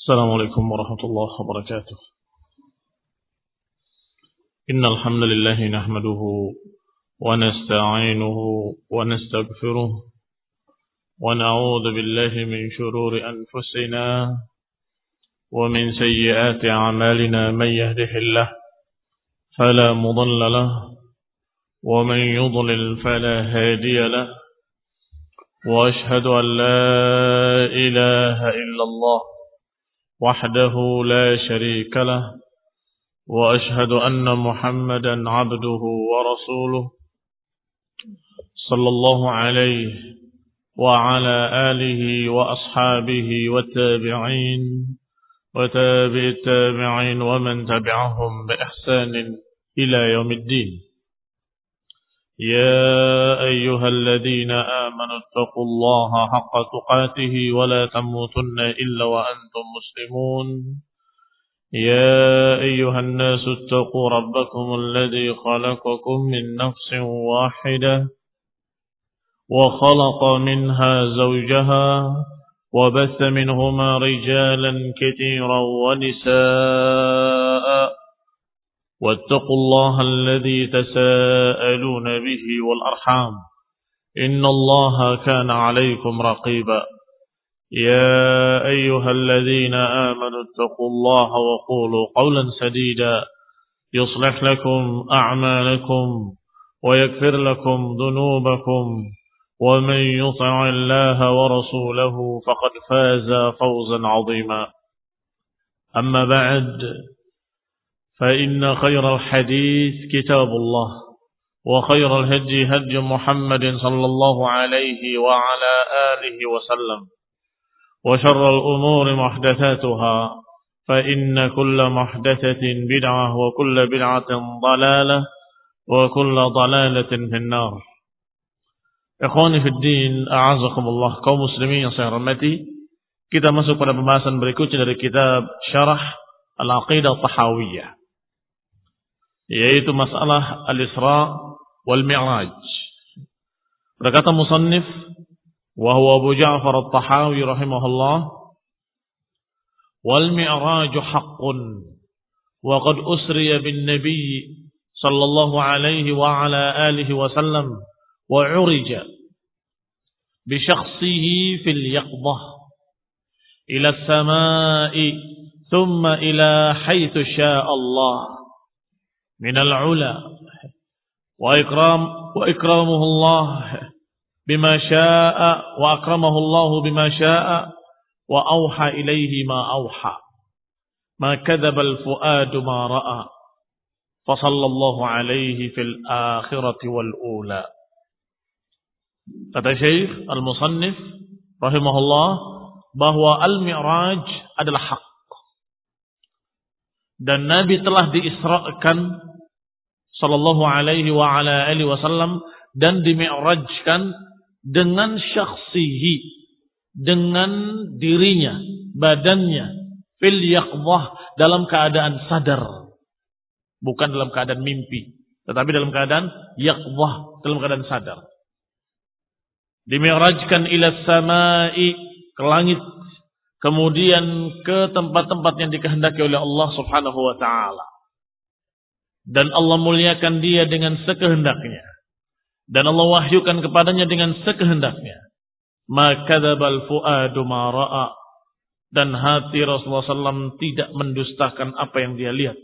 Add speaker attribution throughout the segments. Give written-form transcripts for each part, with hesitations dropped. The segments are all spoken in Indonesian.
Speaker 1: السلام عليكم ورحمة الله وبركاته. إن الحمد لله نحمده ونستعينه ونستغفره ونعوذ بالله من شرور أنفسنا ومن سيئات أعمالنا. من يهده الله فلا مضل له ومن يضلل فلا هادي له، وأشهد أن لا إله إلا الله وحده لا شريك له، وأشهد أن محمدا عبده ورسوله صلى الله عليه وعلى آله وأصحابه والتابعين وتابع التابعين ومن تبعهم بإحسان إلى يوم الدين. يا أيها الذين آمنوا اتقوا الله حق تقاته ولا تموتن إلا وأنتم مسلمون. يا أيها الناس اتقوا ربكم الذي خلقكم من نفس واحدة وخلق منها زوجها وبث منهما رجالا كثيرا ونساء، واتقوا الله الذي تساءلون به والأرحام إن الله كان عليكم رقيبا. يا أيها الذين آمنوا اتقوا الله وقولوا قولا سديدا يصلح لكم أعمالكم ويغفر لكم ذنوبكم، ومن يطع الله ورسوله فقد فاز فوزا عظيما. أما بعد، فإن خير الحديث كتاب الله، وخير الهدي هدي محمد صلى الله عليه وعلى آله وسلم، وشر الأمور محدثاتها، فإن كل محدثة بدعة وكل بدعة ضلالة وكل ضلالة في النار. Ikhwani fi din, a'azakumullah, kaum muslimin yang saya hormati. Kita masuk pada pembahasan berikutnya dari kitab Syarah Al-Aqidah Tahawiyah, yaitu masalah Al-Isra wal Mi'raj. Berkata musannif, wa huwa Abu Ja'far At-Tahawi rahimahullah, wal mi'raju haqqun wa qad usriya bin nabiy sallallahu alaihi wa ala alihi wa sallam wa urija bi syakhsihi fil yaqdah ila as-samaa'i thumma ila haythu syaa Allah min al-'ula wa ikramuhu Allah bima syaa wa akramahu Allah bima syaa wa auha ilayhi ma auha ma kadzaba al-fuadu ma ra'a fa sallallahu alayhi fil akhirati wal ula. Kata Syekh Al-Musannif rahimahullah bahwa al-mi'raj adalah hak, dan Nabi telah diisra'kan sallallahu alaihi wa ala alihi wasallam dan dimi'rajkan dengan syakhsihi, dengan dirinya, badannya, fil yaqdah, dalam keadaan sadar, bukan dalam keadaan mimpi, tetapi dalam keadaan yaqdah, dalam keadaan sadar. Dimi'rajkan ila samai, ke langit, kemudian ke tempat-tempat yang dikehendaki oleh Allah Subhanahu wa taala. Dan Allah muliakan dia dengan sekehendaknya, dan Allah wahyukan kepadanya dengan sekehendaknya. Ma kadzabal fuadu ma ra'a, dan hati Rasulullah SAW tidak mendustakan apa yang dia lihat.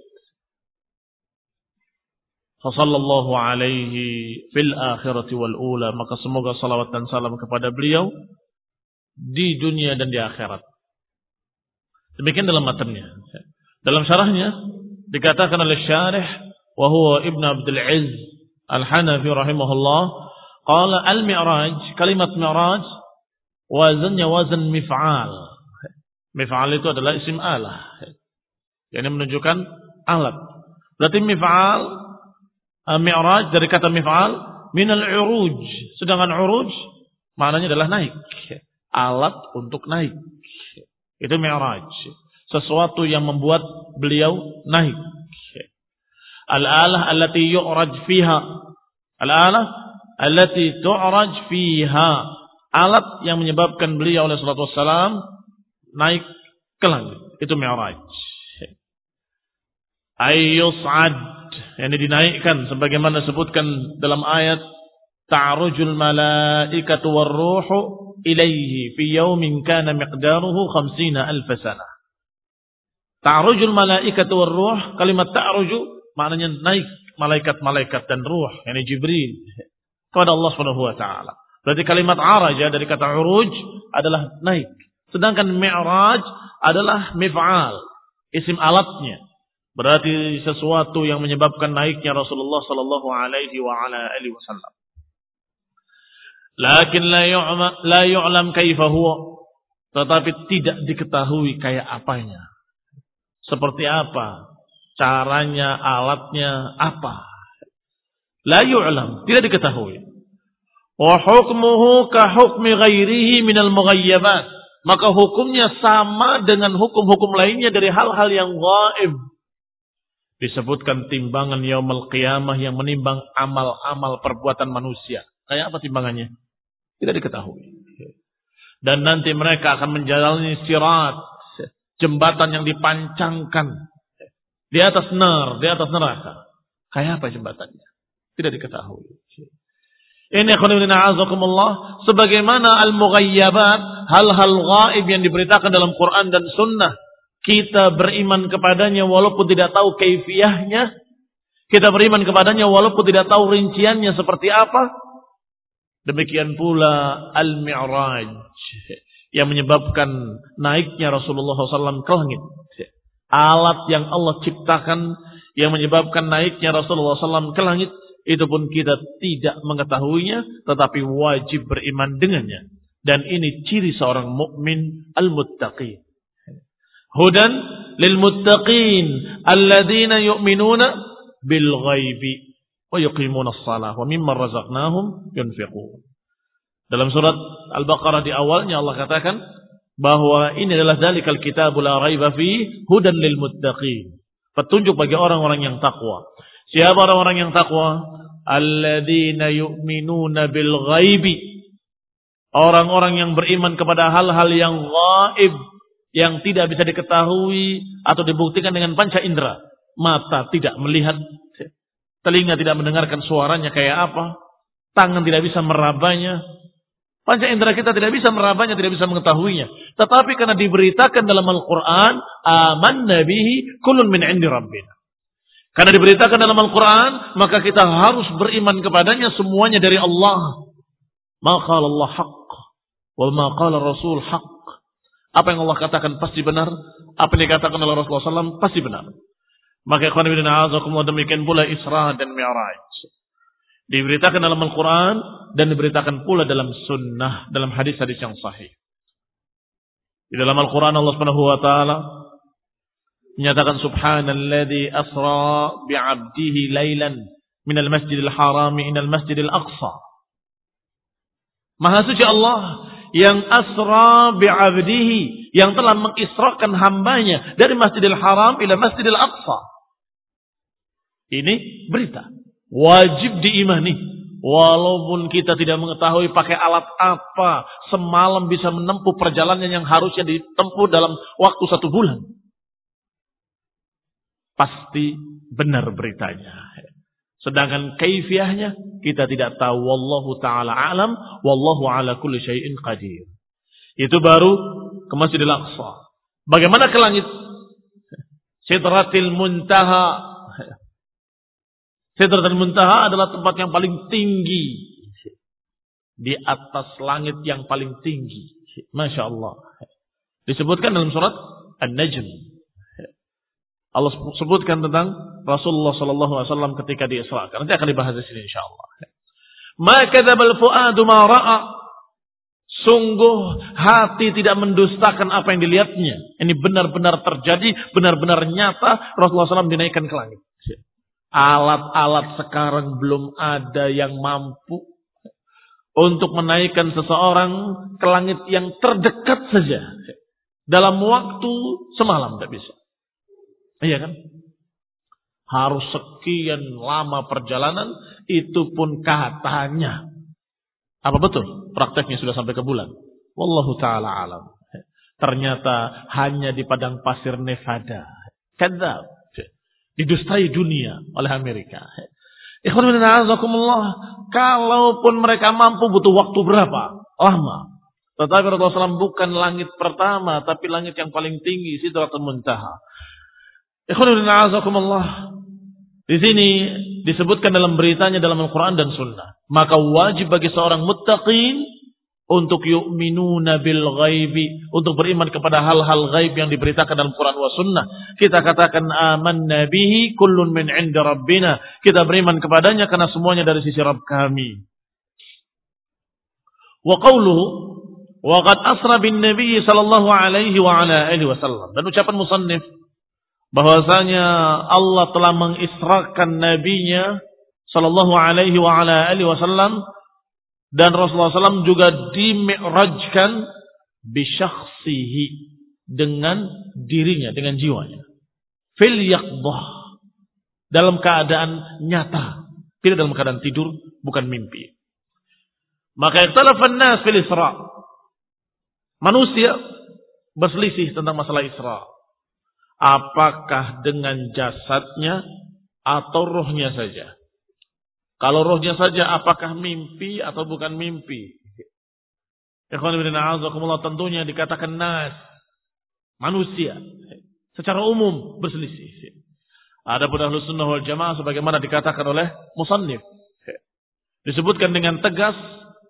Speaker 1: Sallallahu alaihi fil akhirati wal ula, maka semoga salawat dan salam kepada beliau di dunia dan di akhirat. Demikian dalam matanya. Dalam syarahnya dikatakan oleh syarih, wa huwa Ibn Abdul Izz Al-Hanafi rahimahullah, qala al-mi'raj, kalimat mi'raj wazannya wazan mif'al. Mif'al itu adalah isim alah, yang menunjukkan alat. Berarti mif'al, mi'raj dari kata mif'al minal uruj, sedangkan uruj maknanya adalah naik, alat untuk naik. Itu mi'raj, sesuatu yang membuat beliau naik. Al-alah allati yu'raj fiha, al-alah allati tu'raj fiha, alat yang menyebabkan beliau alaihi salatu wassalam naik ke langit. Itu mi'raj. Ayyus'ad, yang dinaikkan sebagaimana disebutkan dalam ayat ta'rujul malaikatu war-ruhu ilaihi fi yaumin kana miqdaruhu 50,000 sanah. Ta'rujul malaikatu war-ruh, kalimat ta'ruju maknanya naik malaikat-malaikat dan ruh, yakni Jibril kepada Allah Subhanahu wa taala. Berarti kalimat araja dari kata uruj adalah naik. Sedangkan mi'raj adalah mif'al, isim alatnya. Berarti sesuatu yang menyebabkan naiknya Rasulullah sallallahu alaihi wa ala alihi wasallam. Lakin la yu'lam kaifa huwa, tetapi tidak diketahui kayak apanya. Seperti apa? Caranya, alatnya apa? La yu'lam, tidak diketahui. Wa hukmuhu ka hukmi ghairihi minal mughayyabat. Maka hukumnya sama dengan hukum-hukum lainnya dari hal-hal yang gaib. Disebutkan timbangan yaumul qiyamah yang menimbang amal-amal perbuatan manusia. Kayak apa timbangannya? Tidak diketahui. Dan nanti mereka akan menjalani sirat, jembatan yang dipancangkan di atas neraka. Kayak apa jembatannya? Tidak diketahui. Ini khonibina azakumullah, sebagaimana al-mughayyabat, hal-hal gaib yang diberitakan dalam Quran dan Sunnah, kita beriman kepadanya walaupun tidak tahu kaifiyahnya, kita beriman kepadanya walaupun tidak tahu rinciannya seperti apa. Demikian pula al-mi'raj yang menyebabkan naiknya Rasulullah SAW ke langit. Alat yang Allah ciptakan yang menyebabkan naiknya Rasulullah SAW ke langit, itu pun kita tidak mengetahuinya, tetapi wajib beriman dengannya. Dan ini ciri seorang mukmin al-muttaqin. Hudan lil muttaqin alladzina yu'minuna bil ghaibi wa yuqimuna shalah wa mimma razaqnahum yunfiqun. Dalam surat Al-Baqarah di awalnya Allah katakan bahwa ini adalah dzalikal kitabul la raiba fi hudan lil muttaqin. Petunjuk bagi orang-orang yang takwa. Siapa orang-orang yang takwa? Alladzina yu'minuna bil ghaibi. Orang-orang yang beriman kepada hal-hal yang gaib, yang tidak bisa diketahui atau dibuktikan dengan panca indera. Mata tidak melihat, telinga tidak mendengarkan suaranya kayak apa, tangan tidak bisa merabanya, panca indera kita tidak bisa merabanya, tidak bisa mengetahuinya. Tetapi karena diberitakan dalam Al-Quran, amanna bihi kullun min indi rabbina. Karena diberitakan dalam Al-Quran, maka kita harus beriman kepadanya semuanya dari Allah. Ma qala Allah haqq, wa ma qala Rasul haqq. Apa yang Allah katakan pasti benar, apa yang dikatakan oleh Rasulullah SAW pasti benar. Maka ikhwan fillah a'azakumullah, demikian pula Isra dan Mi'raj. Diberitakan dalam Al-Quran dan diberitakan pula dalam sunnah, dalam hadis-hadis yang sahih. Di dalam Al-Quran Allah Subhanahu wa taala menyatakan subhanalladzi asra bi'abdihi lailan minal masjidil haram ilal masjidil aqsa. Maha suci Allah yang asra bi'abdihi, yang telah mengisrakan hambanya dari Masjidil Haram ila Masjidil Aqsa. Ini berita wajib diimani, walaupun kita tidak mengetahui pakai alat apa semalam bisa menempuh perjalanan yang harusnya ditempuh dalam waktu 1 bulan. Pasti benar beritanya. Sedangkan kaifiyahnya kita tidak tahu. Wallahu ta'ala alam, wallahu ala kulli syai'in qadir. Itu baru ke Masjidil Aqsa. Bagaimana ke langit? Sidratil Muntaha. Sidratil Muntaha adalah tempat yang paling tinggi di atas langit yang paling tinggi. Masya Allah. Disebutkan dalam surat An-Najm. Allah sebutkan tentang Rasulullah sallallahu alaihi wasallam ketika diisrakan. Nanti akan dibahas di sini insyaallah. Ma kadzabal fuadu ma ra'a. Sungguh hati tidak mendustakan apa yang dilihatnya. Ini benar-benar terjadi, benar-benar nyata. Rasulullah SAW dinaikkan ke langit. Alat-alat sekarang belum ada yang mampu untuk menaikkan seseorang ke langit yang terdekat saja dalam waktu semalam, tidak bisa. Iya kan? Harus sekian lama perjalanan, itu pun katanya. Apa betul? Prakteknya sudah sampai ke bulan. Wallahu ta'ala alam. Ternyata hanya di padang pasir Nevada. Kadzab. Didustai dunia oleh Amerika. Kalaupun mereka mampu butuh waktu berapa? Lama. Tetapi Rasulullah SAW bukan langit pertama, tapi langit yang paling tinggi, Sidratul Muntaha. Di sini disebutkan dalam beritanya dalam Al-Quran dan Sunnah. Maka wajib bagi seorang muttaqin untuk yu'minuna bil ghaibi, untuk beriman kepada hal-hal ghaib yang diberitakan dalam Quran wa Sunnah. Kita katakan amanna bihi kullun min 'inda rabbina. Kita beriman kepadanya karena semuanya dari sisi Rabb kami. Wa qawluhu wa qad asra bin nabiy sallallahu alaihi wa ala alihi wasallam. Dan ucapan musannif bahwasanya Allah telah mengisrakan nabinya sallallahu alaihi wa ala alihi wasallam, dan Rasulullah SAW juga dimi'rajkan bisyakhsihi, dengan dirinya, dengan jiwanya. Fil yaqdah, dalam keadaan nyata, tidak dalam keadaan tidur, bukan mimpi. Maka ikhtalafan nas fil Isra. Manusia berselisih tentang masalah Isra. Apakah dengan jasadnya atau rohnya saja? Kalau rohnya saja, apakah mimpi atau bukan mimpi? Ikhwan fillah a'azakumullah, tentunya dikatakan nas, manusia secara umum berselisih. Adapun Ahlus Sunnah wal Jamaah sebagaimana dikatakan oleh musannif, disebutkan dengan tegas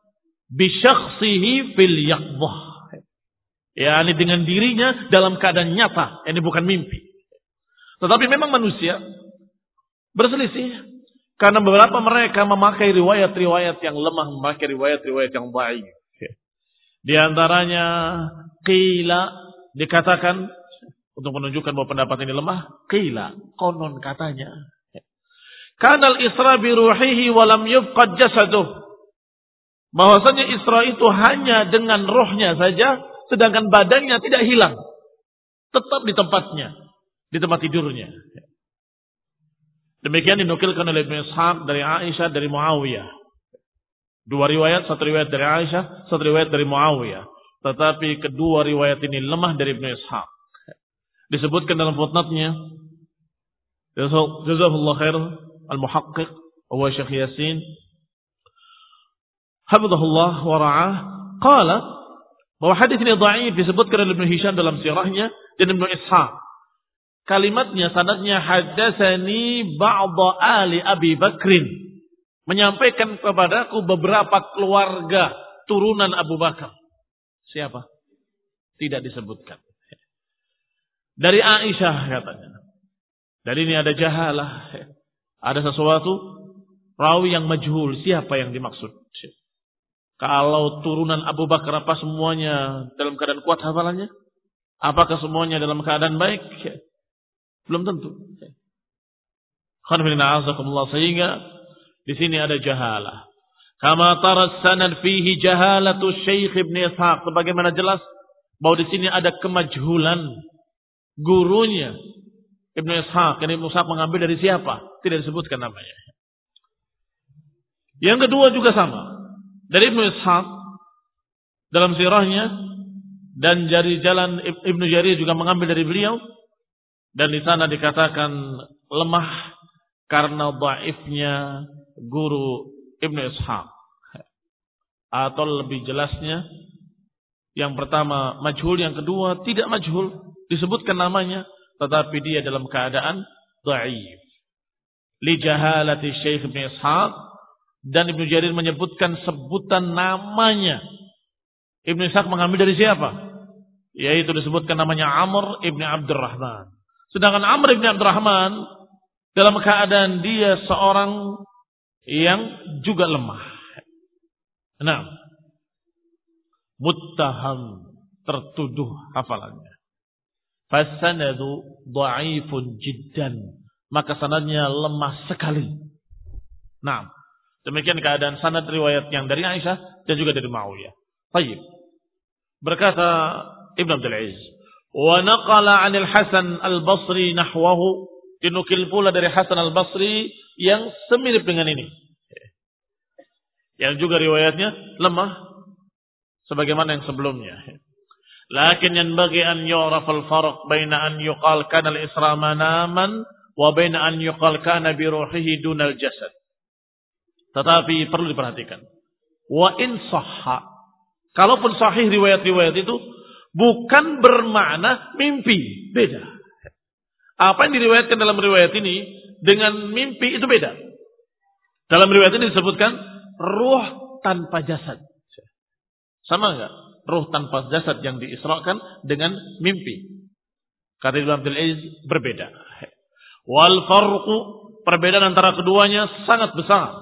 Speaker 1: bisyakhsihi fil yaqdah, yakni dengan dirinya dalam keadaan nyata, ini bukan mimpi. Tetapi memang manusia berselisih. Karena beberapa mereka memakai riwayat-riwayat yang lemah, memakai riwayat-riwayat yang dhaif. Di antaranya qila, dikatakan untuk menunjukkan bahwa pendapat ini lemah, qila, konon katanya. Kanal Isra bi ruhihi wa lam yufqad jasaduh. Bahwasanya Isra itu hanya dengan rohnya saja, sedangkan badannya tidak hilang. Tetap di tempatnya, di tempat tidurnya. Demikian dinukilkan oleh Ibnu Ishaq dari Aisyah, dari Muawiyah. Dua riwayat, satu riwayat dari Aisyah, satu riwayat dari Muawiyah. Tetapi kedua riwayat ini lemah dari Ibnu Ishaq. Disebutkan dalam footnote-nya, Jazakallahu khair al-muhaqqiq wa Syekh Yasin hafizahullah wa ra'ah, qala, bahwa hadis ini dhaif disebutkan oleh Ibnu Hisham dalam sirahnya dan Ibnu Ishaq. Kalimatnya, sanadnya, haddatsani ba'dha ali Abi Bakrin, menyampaikan kepadaku beberapa keluarga turunan Abu Bakar. Siapa? Tidak disebutkan. Dari Aisyah katanya. Dari ini ada jahalah, ada sesuatu rawi yang majhul, siapa yang dimaksud? Kalau turunan Abu Bakar, apa semuanya dalam keadaan kuat hafalannya? Apakah semuanya dalam keadaan baik? Belum tentu. Sehingga di sini ada jahalah. Kama taras sanad fihi jahalatu Syekh Ibn Ishaq, sebagaimana jelas bahwa di sini ada kemajhulan gurunya Ibn Ishaq. Ibn Ishaq mengambil dari siapa? Tidak disebutkan namanya. Yang kedua juga sama. Dari Ibn Ishaq dalam sirahnya, dan dari jalan Ibnu Jarir juga mengambil dari beliau. Dan di sana dikatakan lemah karena dhaifnya guru Ibnu Ishaq. Atau lebih jelasnya, yang pertama majhul, yang kedua tidak majhul, disebutkan namanya, tetapi dia dalam keadaan dhaif. Li jahalati Syekh Ibnu Ishaq, dan Ibnu Jarir menyebutkan sebutan namanya. Ibnu Ishaq mengambil dari siapa? Yaitu disebutkan namanya Amr ibn Abdurrahman. Sedangkan Amr ibn Abdurrahman dalam keadaan dia seorang yang juga lemah. Nah, muttaham, tertuduh hafalannya. Fasanadu dha'ifun jiddan, maka sanadnya lemah sekali. Nah, demikian keadaan sanad riwayat yang dari Aisyah dan juga dari Muawiyah. Baik. Berkata Ibn Abdul Aziz, wa naqala 'anil Hasan al-Basri nahwahu, dinukil pula dari Hasan al-Basri yang semirip dengan ini. Yang juga riwayatnya lemah sebagaimana yang sebelumnya. Lakin yanbaghi an yu'raf al-farq baina an yuqal kana al-isra manaman wa baina an yuqal kana bi ruhihi dunal jasad. Tetapi perlu diperhatikan. Wa in sahha. Kalaupun sahih riwayat-riwayat itu bukan bermakna mimpi, beda. Apa yang diriwayatkan dalam riwayat ini dengan mimpi itu beda. Dalam riwayat ini disebutkan ruh tanpa jasad. Sama enggak? Ruh tanpa jasad yang diisrakan dengan mimpi. Kata Ibnu Abdul Aziz berbeda. Wal farqu, perbedaan antara keduanya sangat besar.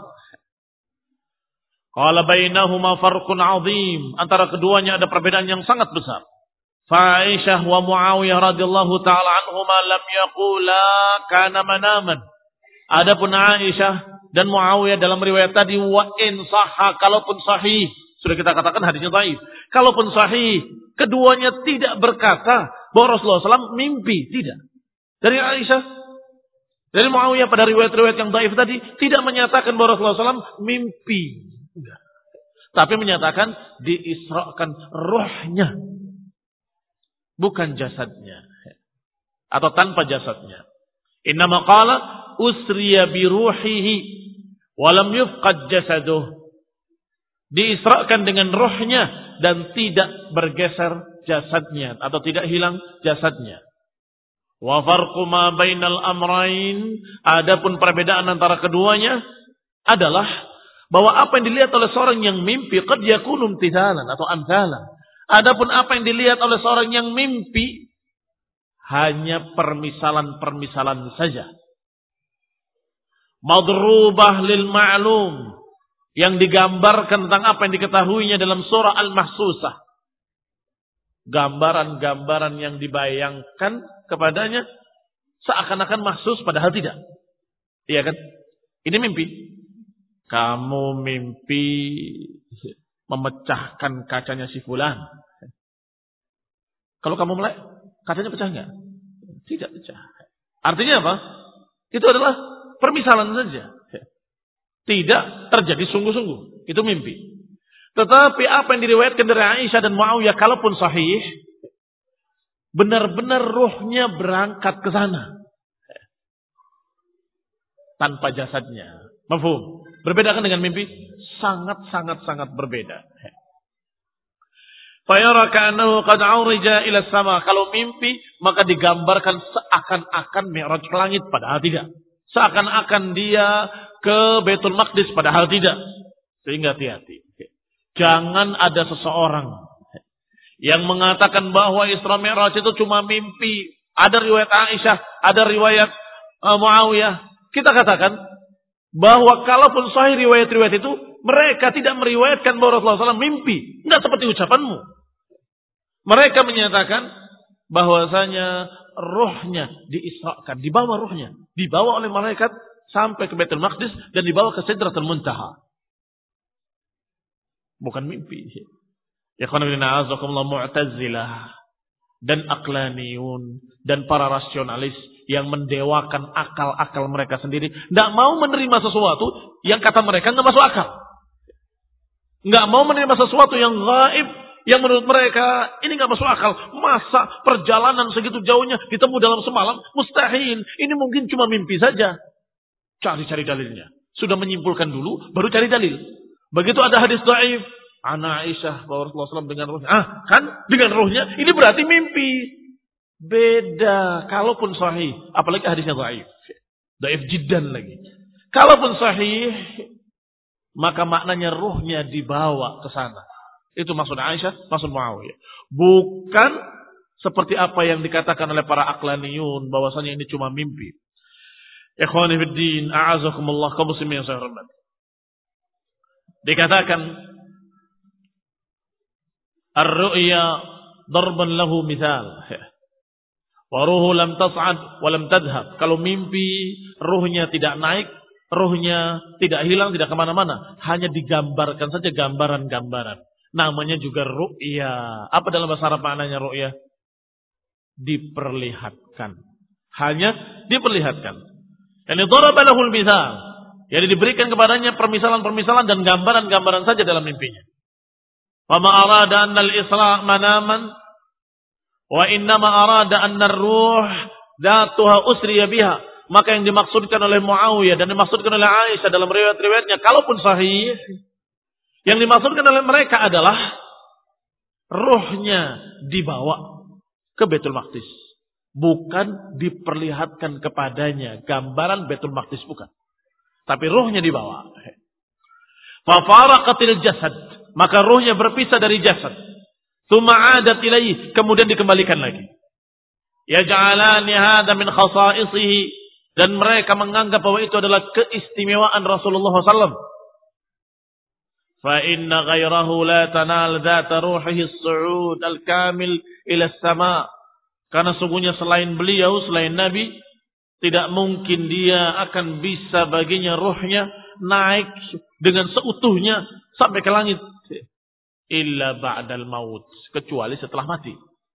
Speaker 1: Qala bainahuma farqun 'azim, antara keduanya ada perbedaan yang sangat besar. Fa Aisyah wa Muawiyah radhiyallahu taala anhuma lam yaqula kana manaman. Adapun Aisyah dan Muawiyah dalam riwayat tadi wa in sahha, kalaupun sahih, sudah kita katakan hadisnya dhaif. Kalaupun sahih, keduanya tidak berkata bahwa Rasulullah SAW mimpi, tidak. Dari Aisyah, dari Muawiyah pada riwayat-riwayat yang dhaif tadi tidak menyatakan bahwa Rasulullah SAW mimpi. Enggak. Tapi menyatakan diisrakan ruhnya, bukan jasadnya, atau tanpa jasadnya. Innama qala usriya bi ruhihi wa lam yufqad jasaduh. Diisrakan dengan rohnya dan tidak bergeser jasadnya atau tidak hilang jasadnya. Wa farqu ma bainal amrayn, adapun perbedaan antara keduanya adalah bahwa apa yang dilihat oleh seorang yang mimpi qad yakunu imtithalan atau amthalan. Adapun apa yang dilihat oleh seorang yang mimpi hanya permisalan-permisalan saja. Madrubah lil ma'lum, yang digambarkan tentang apa yang diketahuinya dalam surah Al-Mahsusah. Gambaran-gambaran yang dibayangkan kepadanya seakan-akan mahsus padahal tidak. Iya kan? Ini mimpi. Kamu mimpi memecahkan kacanya si fulan. Kalau kamu melek, kacanya pecah enggak? Tidak pecah. Artinya apa? Itu adalah permisalan saja. Tidak terjadi sungguh-sungguh. Itu mimpi. Tetapi apa yang diriwayatkan dari Aisyah dan Muawiyah, kalaupun sahih, benar-benar ruhnya berangkat ke sana. Tanpa jasadnya. Mafhum? Berbeda kan dengan mimpi? Sangat berbeda. Fayara ka'annahu qad 'urija ila sama. Kalau mimpi, maka digambarkan seakan-akan mi'raj ke langit, padahal tidak. Seakan-akan dia ke Baitul Maqdis, padahal tidak. Sehingga hati-hati. Jangan ada seseorang yang mengatakan bahwa Isra Mi'raj itu cuma mimpi. Ada riwayat Aisyah, ada riwayat Muawiyah. Kita katakan bahwa kalaupun sahih riwayat-riwayat itu, mereka tidak meriwayatkan bahwa Rasulullah SAW mimpi. Tidak seperti ucapanmu. Mereka menyatakan bahwasanya rohnya diisrakan, dibawa rohnya, dibawa oleh malaikat sampai ke Baitul Maqdis dan dibawa ke Sidratul Muntaha. Bukan mimpi. Ya khonibina azakumullah, Mu'tazilah dan Aqlaniyun dan para rasionalis yang mendewakan akal-akal mereka sendiri, tidak mau menerima sesuatu yang kata mereka nggak masuk akal. Nggak mau menerima sesuatu yang gaib, yang menurut mereka ini nggak masuk akal. Masa perjalanan segitu jauhnya ditemu dalam semalam? Mustahil. Ini mungkin cuma mimpi saja. Cari-cari dalilnya. Sudah menyimpulkan dulu, baru cari dalil. Begitu ada hadis dhaif, Ana Aisyah bahwa Rasulullah SAW dengan ruhnya. Kan dengan ruhnya ini berarti mimpi. Beda. Kalaupun sahih, apalagi hadisnya dhaif. Dhaif jiddan lagi. Kalaupun sahih, maka maknanya ruhnya dibawa ke sana. Itu maksud Aisyah, maksud Muawiyah. Bukan seperti apa yang dikatakan oleh para Aqlaniyun bahwasanya ini cuma mimpi. Ikhwani fid din, a'azakumullah, kaum muslimin yang saya hormati. Dikatakan ar-ru'ya darban lahu mithal. Wa ruhu lam tas'ad wa lam tadhhab. Kalau mimpi ruhnya tidak naik, ruhnya tidak hilang, tidak kemana-mana, hanya digambarkan saja gambaran-gambaran. Namanya juga ru'ya. Apa dalam bahasa Arab maknanya ru'ya? Diperlihatkan. Hanya diperlihatkan. Yani daraba lahul mithal. Jadi diberikan kepadanya permisalan-permisalan dan gambaran-gambaran saja dalam mimpinya. Wa ma arada anna al-isra' manaman, Wa innama arada anna ar-ruh dzatuha usriya biha. Maka yang dimaksudkan oleh Muawiyah dan dimaksudkan oleh Aisyah dalam riwayat-riwayatnya, kalaupun sahih, yang dimaksudkan oleh mereka adalah ruhnya dibawa ke Baitul Maqdis. Bukan diperlihatkan kepadanya gambaran Baitul Maqdis, bukan. Tapi ruhnya dibawa. Fafaraqatil jasad. Maka ruhnya berpisah dari jasad. Tsumma 'adat ilaihi, kemudian dikembalikan lagi. Yaj'alani hadza min khasa'isihi, dan mereka menganggap bahwa itu adalah keistimewaan Rasulullah SAW. Fa inna ghairahu la tanal dzata ruhihi as-su'ud al-kamil ila as-sama'. Karena sungguhnya selain beliau, selain Nabi, tidak mungkin dia akan bisa baginya ruhnya naik dengan seutuhnya sampai ke langit. Illa ba'dal maut, kecuali setelah mati.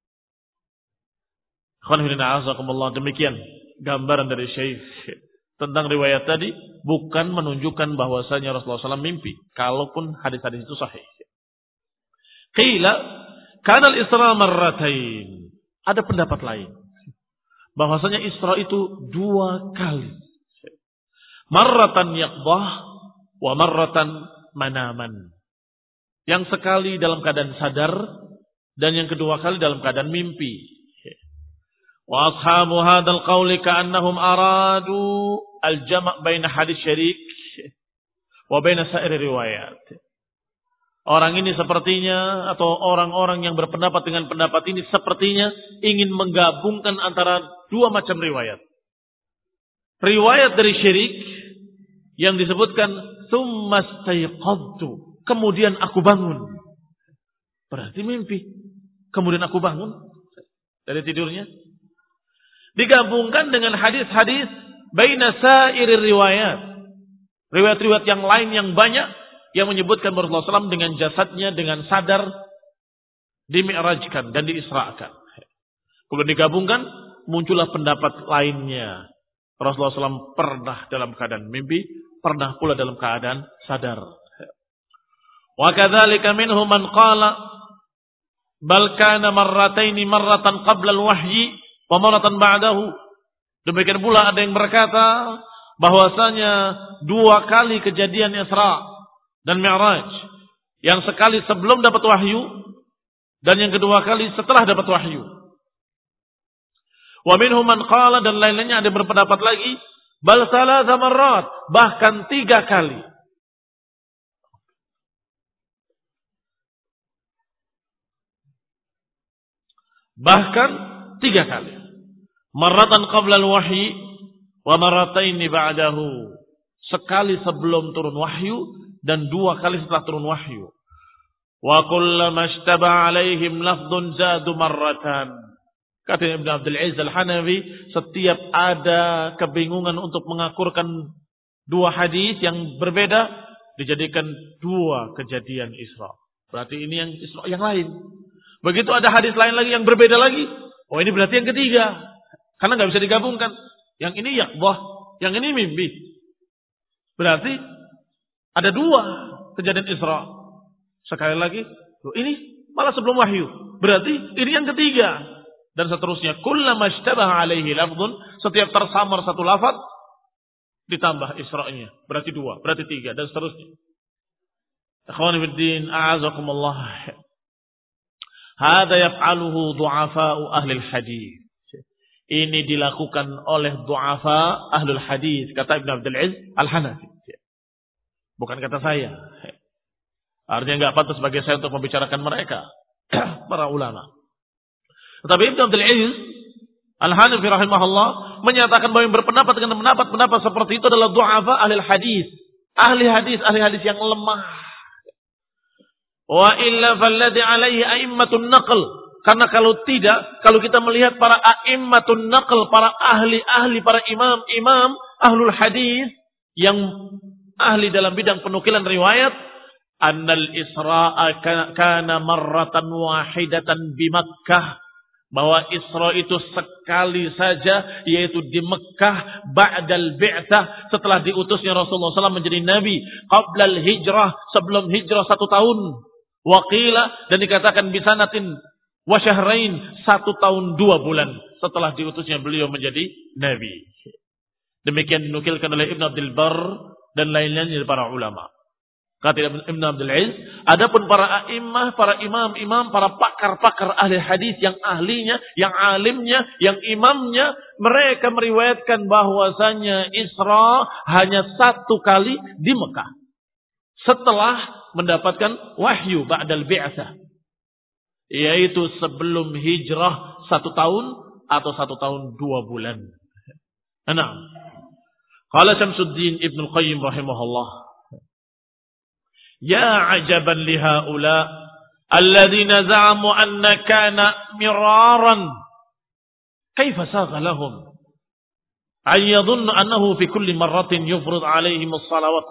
Speaker 1: Demikian gambaran dari Syekh tentang riwayat tadi, bukan menunjukkan bahwasanya Rasulullah SAW mimpi, kalaupun hadis-hadis itu sahih. Qila kana al-Isra marratain. Ada pendapat lain bahwasanya Isra itu 2 kali. Marratan yaqdah wa marratan manaman. Yang sekali dalam keadaan sadar dan yang kedua kali dalam keadaan mimpi. Wa ashabu hadzal qauli ka'annahum aradu al-jama' baina hadits syarik wa baina sa'ir riwayat. Orang ini sepertinya, atau orang-orang yang berpendapat dengan pendapat ini sepertinya ingin menggabungkan antara 2 macam riwayat. Riwayat dari syirik yang disebutkan tsumma staiqadtu, kemudian aku bangun. Berarti mimpi. Kemudian aku bangun dari tidurnya. Digabungkan dengan hadis-hadis baina sa'ir riwayat. Riwayat-riwayat yang lain yang banyak yang menyebutkan Rasulullah SAW dengan jasadnya, dengan sadar, dimi'rajkan dan diisra'kan. Kemudian digabungkan, muncullah pendapat lainnya. Rasulullah SAW pernah dalam keadaan mimpi, pernah pula dalam keadaan sadar. Wa kadzalika minhum man qala bal kana marrataini, marratan qabla al-wahyi wa marratan ba'dahu. Demikian pula ada yang berkata bahwasanya 2 kali kejadian Isra dan Mi'raj, yang sekali sebelum dapat wahyu dan yang kedua kali setelah dapat wahyu. Wa minhum man qala, dan lain-lainnya ada berpendapat lagi bal salasa marrat, bahkan 3 kali. Bahkan 3 kali. Marratan qabla al-wahyi wa marrataini ba'dahu. Sekali sebelum turun wahyu dan 2 kali setelah turun wahyu. Wa kullama ishtaba alaihim lafdun zadu marratan. Kata Ibn Abdul Aziz Al-Hanafi, setiap ada kebingungan untuk mengakurkan 2 hadis yang berbeda, dijadikan 2 kejadian Isra. Berarti ini yang Isra yang lain. Begitu ada hadis lain lagi yang berbeda lagi, oh ini berarti yang ketiga. Karena nggak bisa digabungkan. Yang ini yaqdah, yang ini mimpi. Berarti ada 2 kejadian Isra. Sekali lagi, ini malah sebelum wahyu. Berarti ini yang ketiga. Dan seterusnya. Kullama ishtabaha alaihi lafdun. Setiap tersamar satu lafaz, ditambah Isra'nya. Berarti 2, berarti 3, dan seterusnya. Ikhwani fiddin, a'azakumullah. Hada yaf'aluhu du'afa'u ahlil hadis. Ini dilakukan oleh du'afa ahlul hadis. Kata Ibn Abdul Aziz Al-Hanafi. Bukan kata saya. Artinya enggak pantas bagi saya untuk membicarakan mereka. Para ulama. Tetapi Ibn Abdul Aziz Al-Hanafi rahimahullah menyatakan bahwa yang berpendapat dengan pendapat seperti itu adalah du'afa ahlul hadis. Ahli hadis yang lemah. Wa illa falladhi alaihi a'immatun naql. Karena kalau kita melihat para a'immatun naql, para ahli-ahli, para imam-imam ahlul hadis yang ahli dalam bidang penukilan riwayat, annal Isra'a kana marratan wahidatan bi Makkah, bahwa Isra itu sekali saja, yaitu di Mekah, ba'dal bi'tsah, setelah diutusnya Rasulullah SAW menjadi nabi, qablal hijrah, sebelum hijrah 1 tahun. Waqila, dan dikatakan bisanatin wa syahrain, 1 tahun 2 bulan setelah diutusnya beliau menjadi nabi. Demikian dinukilkan oleh Ibn Abdul Bar dan lain-lain dari para ulama. Kata Ibn Abdul Aziz, adapun para a'immah, para imam-imam, para pakar-pakar ahli hadis yang ahlinya, yang alimnya, yang imamnya, mereka meriwayatkan bahwasanya Isra hanya 1 kali di Mekah. Setelah mendapatkan wahyu ba'dal bi'tsah, yaitu sebelum hijrah 1 tahun atau 1 tahun 2 bulan. Nah, qala Syamsuddin Ibnu Qayyim rahimahullah, ya ajaban li haula alladziina za'amu anna kana miraran kaifa sagha lahum an yadhunnu annahu fi kulli marratin yufrid 'alaihim as-salawat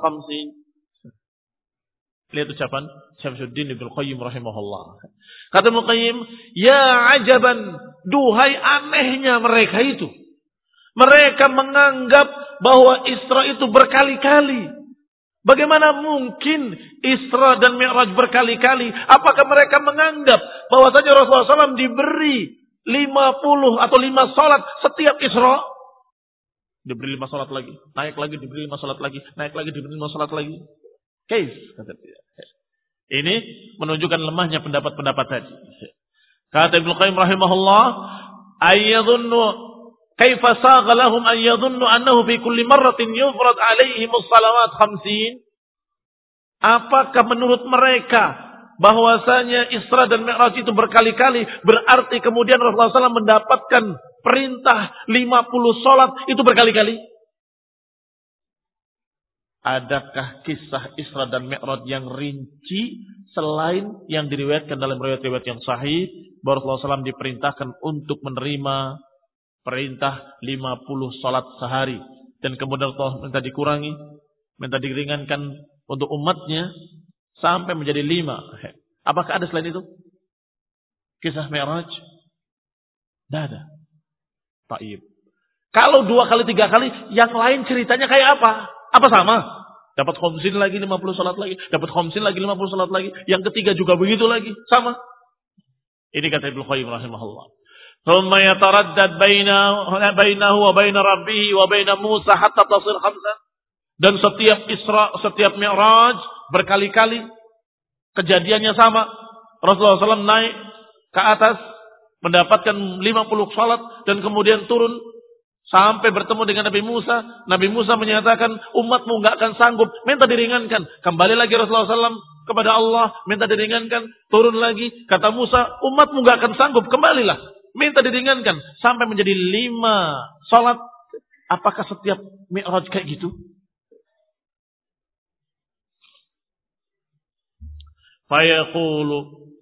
Speaker 1: 50. Lihat ucapan Syamsuddin Ibnu Qayyim rahimahullah. Kata Ibnu Qayyim, ya ajaban, duhai anehnya mereka itu. Mereka menganggap bahwa Isra itu berkali-kali. Bagaimana mungkin Isra dan Mi'raj berkali-kali? Apakah mereka menganggap bahwasanya Rasulullah SAW diberi 50 atau 5 salat setiap Isra? Diberi 5 salat lagi, naik lagi, diberi 5 salat lagi, naik lagi, diberi 5 salat lagi. Kaif, kata dia. Ini menunjukkan lemahnya pendapat-pendapat tadi. Kata Ibnu Qayyim rahimahullah, ayyadhunnu kaifa sagha lahum an yadhunnu annahu fi kulli marratin yufrad alaihim as-salawat 50. Apakah menurut mereka bahwasanya Isra dan Mi'raj itu berkali-kali, berarti kemudian Rasulullah SAW mendapatkan perintah 50 salat itu berkali-kali? Adakah kisah Isra dan Mi'raj yang rinci selain yang diriwayatkan dalam riwayat-riwayat yang sahih bahwa Rasulullah SAW diperintahkan untuk menerima perintah 50 salat sehari, dan kemudian Allah minta dikurangi, minta diringankan untuk umatnya sampai menjadi 5. Apakah ada selain itu kisah Mi'raj? Tidak ada. Taib. Kalau 2 kali 3 kali, yang lain ceritanya kayak apa? Apa sama? Dapat khamsin lagi 50 salat lagi, dapat khamsin lagi 50 salat lagi, yang ketiga juga begitu lagi, sama. Ini kata Ibnu Qayyim rahimahullah. Thumma yataraddad bainahu wa bain rabbih wa bain Musa hatta tasir 5. Dan setiap Isra, setiap Mi'raj berkali-kali kejadiannya sama. Rasulullah SAW naik ke atas mendapatkan 50 salat dan kemudian turun sampai bertemu dengan Nabi Musa. Nabi Musa menyatakan, umatmu nggak akan sanggup, minta diringankan. Kembali lagi Rasulullah SAW kepada Allah, minta diringankan. Turun lagi, kata Musa, umatmu nggak akan sanggup, kembalilah, minta diringankan. Sampai menjadi 5 salat. Apakah setiap Mi'raj kayak gitu? Fayaqulu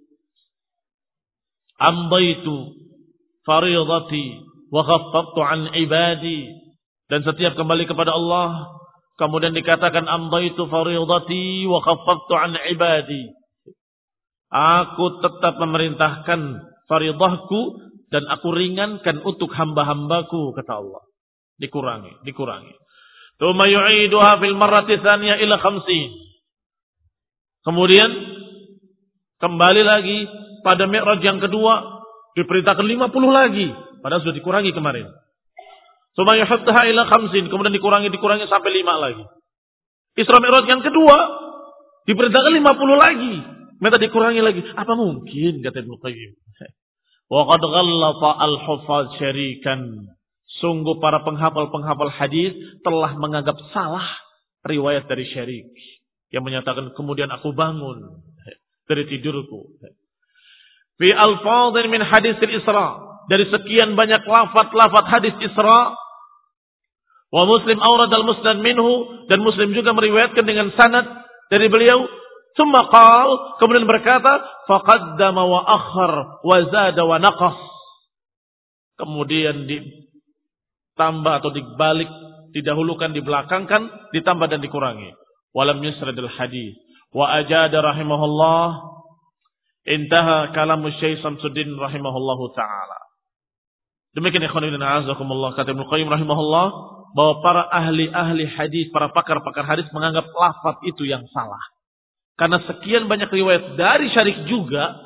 Speaker 1: amdaitu faridati wa khaffaftu an ibadi. Dan setiap kembali kepada Allah kemudian dikatakan amdaitu faridati wa khaffaftu an ibadi. Aku tetap memerintahkan faridahku dan aku ringankan untuk hamba-hambaku, kata Allah. Dikurangi. Tsumma yu'iduha fil marrati tsaniyah ila 50. Kemudian kembali lagi pada Mi'raj yang kedua diperintahkan 50 lagi. Padahal sudah dikurangi kemarin. Tsumma yuhaddaha ila 50, kemudian dikurangi sampai 5 lagi. Isra Mi'raj yang kedua diperintahkan 50 lagi. Minta dikurangi lagi. Apa mungkin, kata Ibnu Qayyim. Wa qad ghallata al-huffaz syarikan. Sungguh para penghafal hadis telah menganggap salah riwayat dari Syarik yang menyatakan kemudian aku bangun dari tidurku. Fi alfadhin min hadis al-Isra, dari sekian banyak lafaz hadis Isra. Wa Muslim awrad al-musnad minhu, dan Muslim juga meriwayatkan dengan sanad dari beliau. Tsumma qala, kemudian berkata, faqaddama wa akhar wa zada wa naqas. Kemudian ditambah atau dibalik, didahulukan, dibelakangkan, ditambah dan dikurangi. Walam yusradil hadis. Wa ajada rahimahullah. Intaha kalamu Syekh Syamsuddin rahimahullahu ta'ala. Demikian ikhwan fillah azakumullah, kata Ibnu Qayyim rahimahullah, bahwa para ahli hadis, para pakar hadis menganggap lafaz itu yang salah. Karena sekian banyak riwayat dari Syarik juga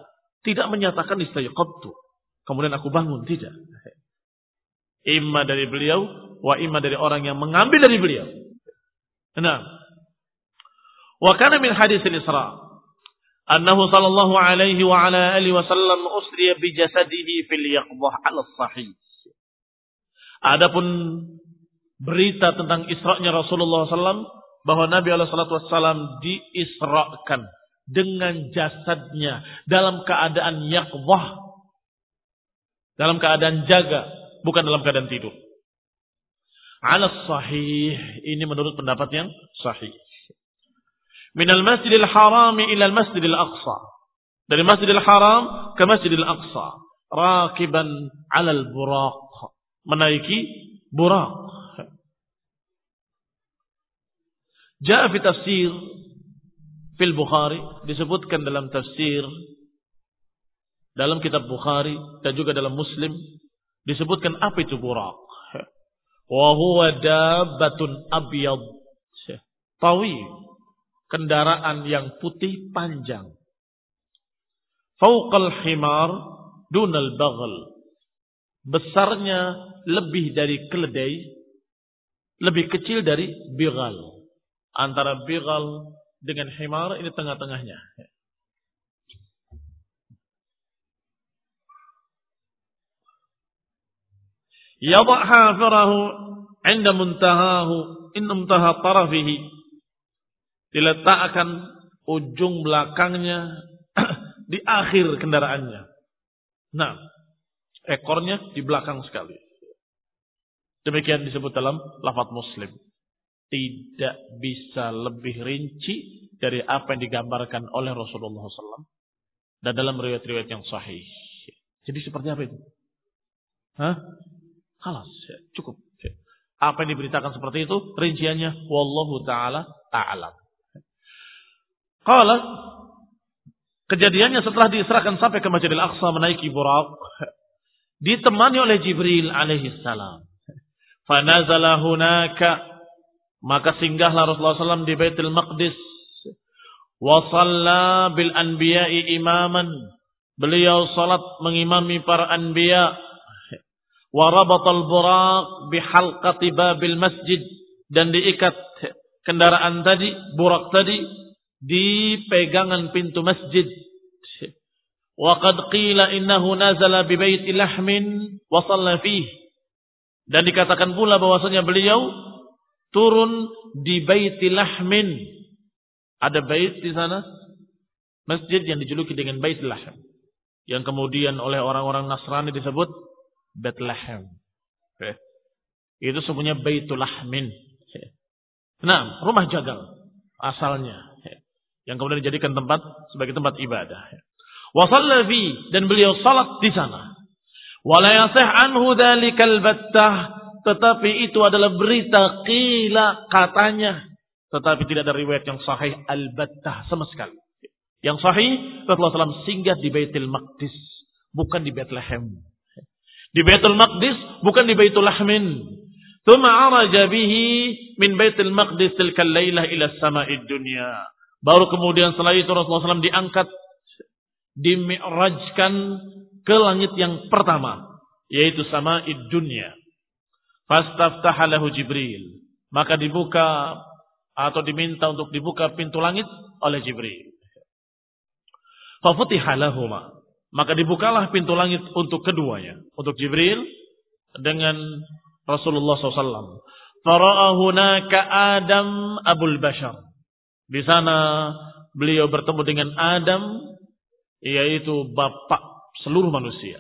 Speaker 1: Tidak menyatakan istayqadtu. Kemudian aku bangun, tidak. Imma dari beliau, wa imma dari orang yang mengambil dari beliau. Nah, wa kana min hadis al-Isra annahu sallallahu alaihi wa ala alihi wasallam usriya bi jasadihi fil yaqdhah ala sahih. Adapun berita tentang Isra'nya Rasulullah SAW bahwa Nabi SAW diisrakan dengan jasadnya dalam keadaan yaqdhah, dalam keadaan jaga, bukan dalam keadaan tidur. Ala sahih, ini menurut pendapat yang sahih. Minal masjidil haram ila masjidil aqsa. Dari masjidil haram ke masjidil aqsa. Rakiban alal buraq. Menaiki buraq. Ja'a fi tafsir fil Bukhari. Disebutkan dalam tafsir dalam kitab Bukhari dan juga dalam Muslim. Disebutkan apa itu buraq. Wa huwa dabbatun abyad. Tawil. Kendaraan yang putih panjang. Fauqal himar dunal baghl. Besarnya lebih dari keledai, lebih kecil dari bighal. Antara bighal dengan himar ini tengah-tengahnya. Yadha hafirahu 'inda muntahahu in muntaha tarafihi. Diletakkan ujung belakangnya di akhir kendaraannya. Nah, ekornya di belakang sekali. Demikian disebut dalam lafaz Muslim. Tidak bisa lebih rinci dari apa yang digambarkan oleh Rasulullah SAW. Dan dalam riwayat-riwayat yang sahih. Jadi seperti apa itu? Halas, cukup. Apa yang diberitakan seperti itu, rinciannya wallahu ta'ala a'lam. Qala, kejadiannya setelah diserahkan sampai ke Masjidil Aqsa menaiki buraq, ditemani oleh Jibril alaihi salam. Fanazala hunaka, maka singgahlah Rasulullah SAW di Baitul Maqdis. Wa shalla bil anbiya'i imaman, beliau salat mengimami para anbiya. Wa rabatal buraq bihalqati babil masjid, dan diikat kendaraan tadi, buraq tadi di pegangan pintu masjid. Wa qad qila innahu nazala bi baiti lahmin wa shalla fihi. Dan dikatakan pula bahwasanya beliau turun di baiti lahmin. Ada bait di sana, masjid yang dijuluki dengan bait lahm, yang kemudian oleh orang-orang Nasrani disebut Bethlehem. Itu sebenarnya baitul lahmin. Nah, rumah jagal asalnya, yang kemudian dijadikan tempat sebagai tempat ibadah. Wa shalla fi, dan beliau salat di sana. Wa la yasih anhu dzalikal battah, tetapi itu adalah berita qila katanya, tetapi tidak ada riwayat yang sahih al-battah sama sekali. Yang sahih Rasulullah SAW singgah di Baitul Maqdis, bukan di Bethlehem. Di Baitul Maqdis, bukan di Baitul Lahmin. Tsumma araja bihi min Baitul Maqdis tilkal lailah ila as-sama'id dunya. Baru kemudian setelah itu Rasulullah SAW diangkat, dimi'rajkan ke langit yang pertama, yaitu sama'id dunya. Fastaftaha lahu Jibril. Maka dibuka atau diminta untuk dibuka pintu langit oleh Jibril. Fafutiha lahuma. Maka dibukalah pintu langit untuk keduanya. Untuk Jibril dengan Rasulullah SAW. Fara'ahunaka Adam Abul Bashar. Di sana beliau bertemu dengan Adam, yaitu bapak seluruh manusia.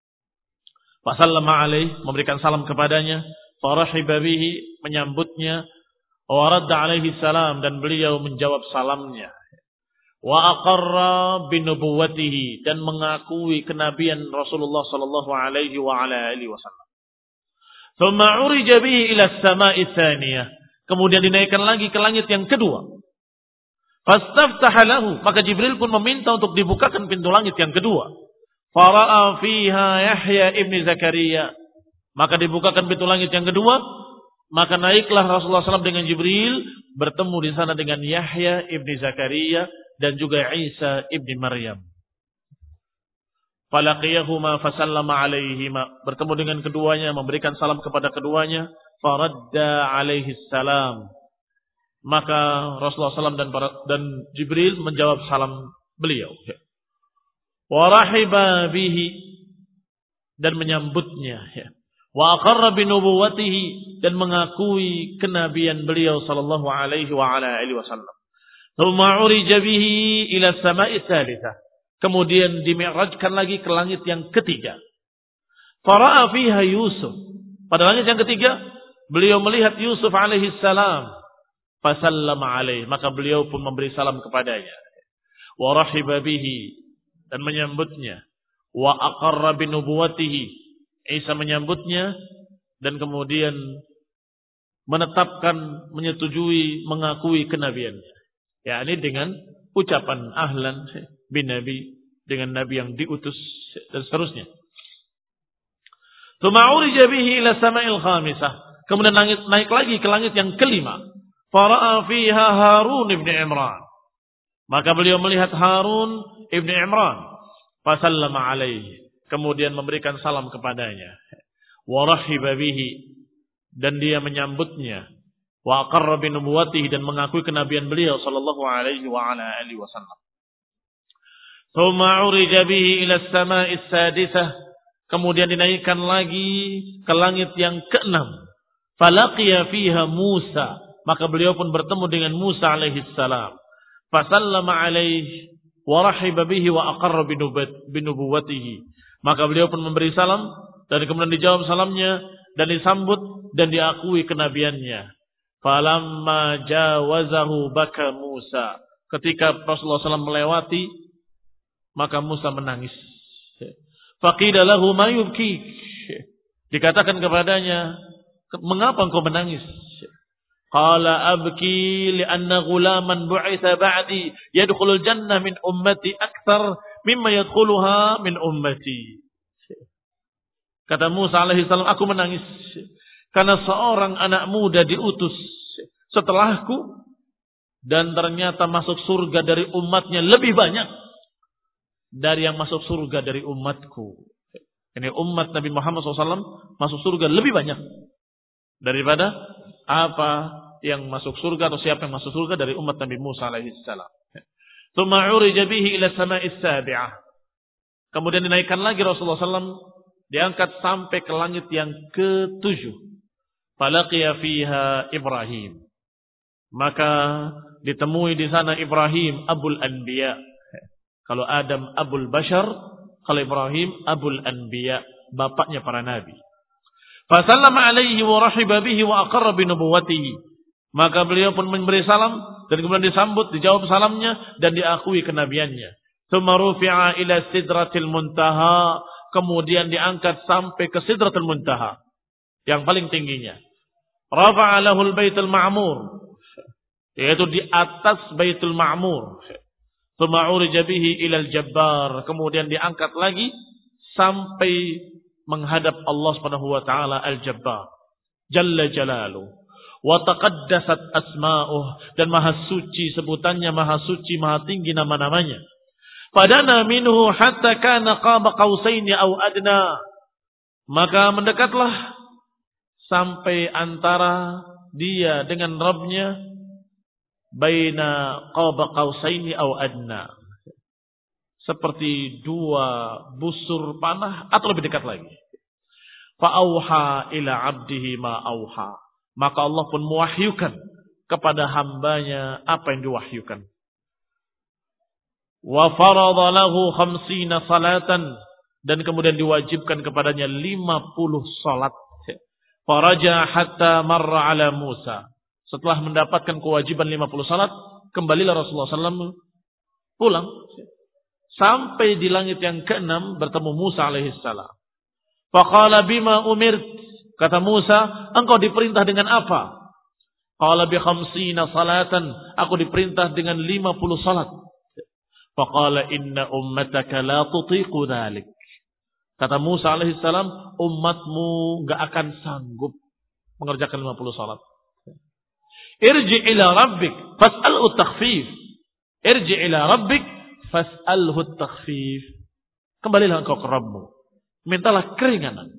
Speaker 1: Fasallama alaih, memberikan salam kepadanya. Farahiba bihi, menyambutnya. Wa radda alaihi salam, dan beliau menjawab salamnya. Wa aqarra binubuwwatihi, dan mengakui kenabian Rasulullah sallallahu alaihi wa ala alihi wasallam. Tsumma urija bihi ila as-sama'i tsaniyah. Kemudian dinaikkan lagi ke langit yang kedua. Fastaftaha lahu, maka Jibril pun meminta untuk dibukakan pintu langit yang kedua. Fara'a fiha Yahya ibn Zakaria. Maka dibukakan pintu langit yang kedua, maka naiklah Rasulullah SAW dengan Jibril, bertemu di sana dengan Yahya ibn Zakaria dan juga Isa ibn Maryam. Falaqiyahuma fasallama alaihima. Bertemu dengan keduanya, memberikan salam kepada keduanya. Faradda alaihi salam. Maka Rasulullah SAW dan Jibril menjawab salam beliau. Warahiba bihi, dan menyambutnya. Wa aqarra binubuwatihi, dan mengakui kenabian beliau sallallahu alaihi wa ala alihi wasallam. Tsumma urija bihi ila as-sama'i tsalitsah. Kemudian dimi'rajkan lagi ke langit yang ketiga. Fara'a fiha Yusuf. Pada langit yang ketiga, beliau melihat Yusuf alaihi salam. Fasallama alaihi, maka beliau pun memberi salam kepadanya. Wa rahiba bihi, dan menyambutnya. Wa aqarra binubuwatihi, Isa menyambutnya dan kemudian menetapkan, menyetujui, mengakui kenabiannya. Yakni dengan ucapan ahlan bin nabi, dengan nabi yang diutus dan seterusnya. Tsumma urija bihi ila sama'il khamisah. Kemudian naik lagi ke langit yang kelima. Fara'a fiha Harun ibn Imran. Maka beliau melihat Harun ibn Imran. Fasallama alaihi. Kemudian memberikan salam kepadanya. Wa rahiba bihi, dan dia menyambutnya. Wa aqarra bi nubuwwatihi, dan mengakui kenabian beliau sallallahu alaihi wa ala alihi wasallam. Tsumma urija bihi ila as-sama'i as-sadisah. Kemudian dinaikkan lagi ke langit yang keenam. Falaqiya fiha Musa. Maka beliau pun bertemu dengan Musa alaihi salam. Fasallama alaihi wa rahiba bihi wa aqarra bi nubuwwatihi. Maka beliau pun memberi salam dan kemudian dijawab salamnya dan disambut dan diakui kenabiannya. Falamma jawazahu baka Musa. Ketika Rasulullah SAW melewati, maka Musa menangis. Faqila lahu ma yubkik. Dikatakan kepadanya, mengapa engkau menangis? Qala abki li'anna ghulaman bu'itha ba'di yadkhulul jannah min ummati akthar mimma yadkhuluha min ummati. Kata Musa alaihi salam, aku menangis karena seorang anak muda diutus setelahku dan ternyata masuk surga dari umatnya lebih banyak dari yang masuk surga dari umatku. Ini umat Nabi Muhammad SAW masuk surga lebih banyak daripada apa yang masuk surga atau siapa yang masuk surga dari umat Nabi Musa alaihi salam. Tsumma urija bihi ila sama'is sabi'ah. Kemudian dinaikkan lagi Rasulullah SAW, diangkat sampai ke langit yang ke-7. Falaqiya fiha Ibrahim. Maka ditemui di sana Ibrahim Abul Anbiya. Kalau Adam Abul Bashar, kalau Ibrahim Abul Anbiya, bapaknya para nabi. Fasallama alaihi wa rahiba bihi wa aqarra bi nubuwwatihi. Maka beliau pun memberi salam dan kemudian disambut, dijawab salamnya dan diakui kenabiannya. Tsumma rufi'a ila sidratil muntaha. Kemudian diangkat sampai ke sidratul muntaha, yang paling tingginya. Rafa'a lahul baitul ma'mur, yaitu di atas baitul ma'mur. Tsumma urija bihi ilal jabbar. Kemudian diangkat lagi sampai menghadap Allah Subhanahu wa taala Al-Jabbar Jalla Jalaluhu wa taqaddasat asma'uh, dan maha suci sebutannya, maha suci, maha tinggi nama-namanya. Padana minhu hatta kana qaba qausaini aw adna. Maka mendekatlah sampai antara dia dengan Rabbnya baina qaba qausaini aw adna, seperti dua busur panah atau lebih dekat lagi. Fa'auha ila abdihi ma auha. Maka Allah pun mewahyukan kepada hambanya apa yang diwahyukan. Wa farada lahu 50 salatan, dan kemudian diwajibkan kepadanya 50 salat. Faraja hatta marra ala Musa. Setelah mendapatkan kewajiban 50 salat, kembalilah Rasulullah SAW pulang. Sampai di langit yang ke-6 bertemu Musa alaihissalam. Faqala bima umirt. Kata Musa, engkau diperintah dengan apa? Qala bi 50 salatan. Aku diperintah dengan 50 salat. Faqala inna ummataka la tutiqu dhalik. Kata Musa alaihissalam, umatmu enggak akan sanggup mengerjakan 50 salat. Irji ila rabbik fas'alhu takhfif. Irji ila rabbik fas'alhu takhfif. Kembalilah engkau ke Rabbmu. Mintalah keringanan.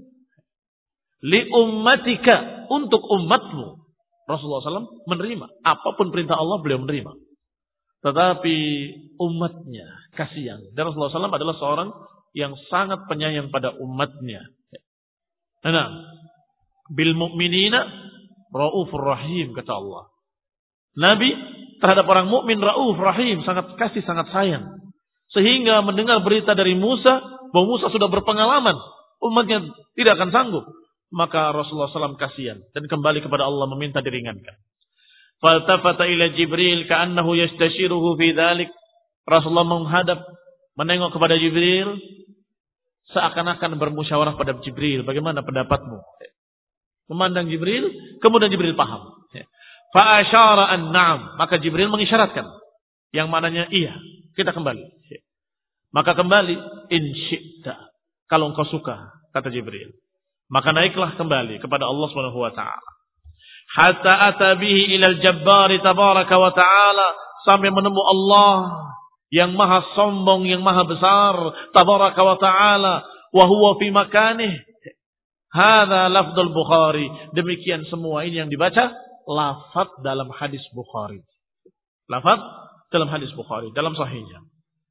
Speaker 1: Li ummatika, untuk umatmu. Rasulullah SAW menerima. Apapun perintah Allah, beliau menerima. Tetapi umatnya kasihan. Dan Rasulullah SAW adalah seorang yang sangat penyayang pada umatnya. Nah, bil mu'minina raufur rahim, kata Allah. Nabi terhadap orang mukmin rauf rahim, sangat kasih, sangat sayang. Sehingga mendengar berita dari Musa bahwa Musa sudah berpengalaman, umatnya tidak akan sanggup, maka Rasulullah SAW kasihan dan kembali kepada Allah meminta diringankan. Faltafata ila Jibril ka'annahu yastashiruhu fi dzalik. Rasulullah menghadap, menengok kepada Jibril, seakan-akan bermusyawarah pada Jibril, bagaimana pendapatmu? Memandang Jibril, kemudian Jibril paham. Fa asyara an na'am, maka Jibril mengisyaratkan yang mananya iya, kita kembali. Maka kembali, in syi'ta, kalau engkau suka, kata Jibril. Maka naiklah kembali kepada Allah Subhanahu wa taala. Hatta ata bihi ilal jabbari tabaraka wa ta'ala, sampai menemu Allah yang maha sombong, yang maha besar, tabaraka wa ta'ala, wa huwa fi makanih. Hadza lafdzul Bukhari. Demikian semua ini yang dibaca lafaz dalam hadis Bukhari. Lafaz dalam hadis Bukhari, dalam sahihnya.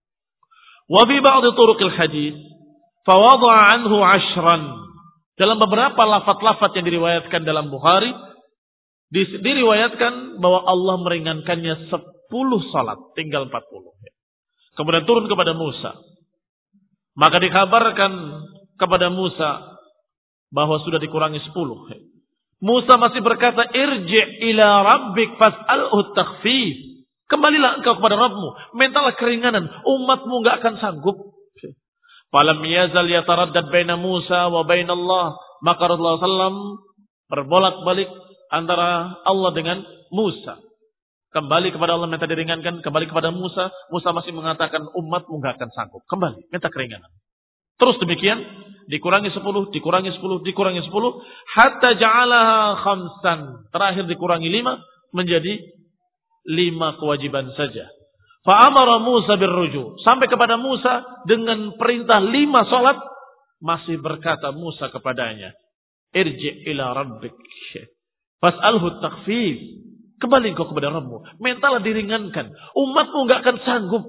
Speaker 1: Wa fi ba'd turuqil hadis fa wada'a anhu 'ashran. Dalam beberapa lafaz-lafaz yang diriwayatkan dalam Bukhari, diriwayatkan bahwa Allah meringankannya 10 salat, tinggal 40. Kemudian turun kepada Musa. Maka dikabarkan kepada Musa bahwa sudah dikurangi 10. Musa masih berkata, irji' ila rabbik fas'alhu takhfif. Kembalilah engkau kepada Rabbmu, mintalah keringanan, umatmu enggak akan sanggup. Falam yazal yataraddad baina Musa wa baina Allah. Maka Rasulullah SAW berbolak-balik antara Allah dengan Musa. Kembali kepada Allah minta diringankan, kembali kepada Musa. Musa masih mengatakan umatmu enggak akan sanggup. Kembali, minta keringanan. Terus demikian, dikurangi 10, dikurangi 10, dikurangi 10, hatta ja'alaha khamsan. Terakhir dikurangi 5, menjadi 5 kewajiban saja. Fa'amara Musa birruju. Sampai kepada Musa dengan perintah 5 salat, masih berkata Musa kepadanya, irji' ila rabbik fas'alhu takhfif. Kembali engkau kepada Rabbmu, mintalah diringankan, umatmu enggak akan sanggup.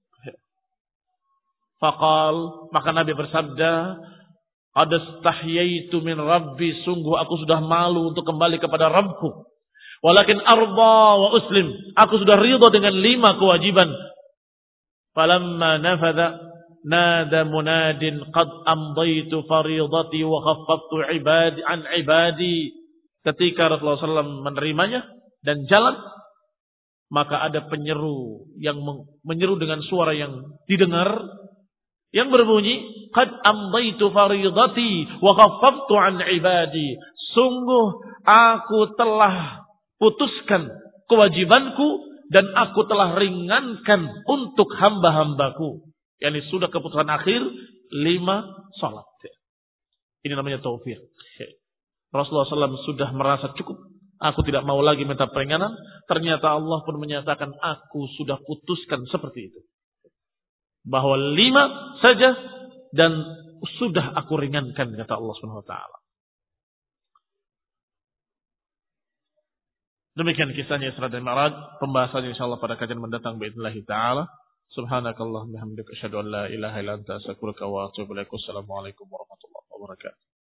Speaker 1: Faqal, maka Nabi bersabda, qad istahyaitu min rabbi, sungguh aku sudah malu untuk kembali kepada Rabbku. Walakin arba wa uslim, aku sudah ridha dengan 5 kewajiban. Falamma nafadha nada munadin qad amdaitu faridati wa khaffaftu ibadi an ibadi. Ketika Rasulullah SAW menerimanya dan jalan, maka ada penyeru yang menyeru dengan suara yang didengar, yang berbunyi, qad amdaitu faridati wa khaffaftu an ibadi. Sungguh aku telah putuskan kewajibanku dan aku telah ringankan untuk hamba-hambaku. Yani sudah keputusan akhir 5 salat. Ini namanya taufik. Rasulullah SAW sudah merasa cukup. Aku tidak mau lagi minta peringanan. Ternyata Allah pun menyatakan aku sudah putuskan seperti itu. Bahwa 5 saja dan sudah aku ringankan, kata Allah Subhanahu wa taala. Demikian kisahnya Isra dan Mi'raj. Pembahasannya insyaallah pada kajian mendatang باذنillah taala. Subhanakallahumma hamdaka asyhadu an la ilaha illa anta astaghfiruka wa atubu ilaik. Wassalamualaikum warahmatullahi wabarakatuh.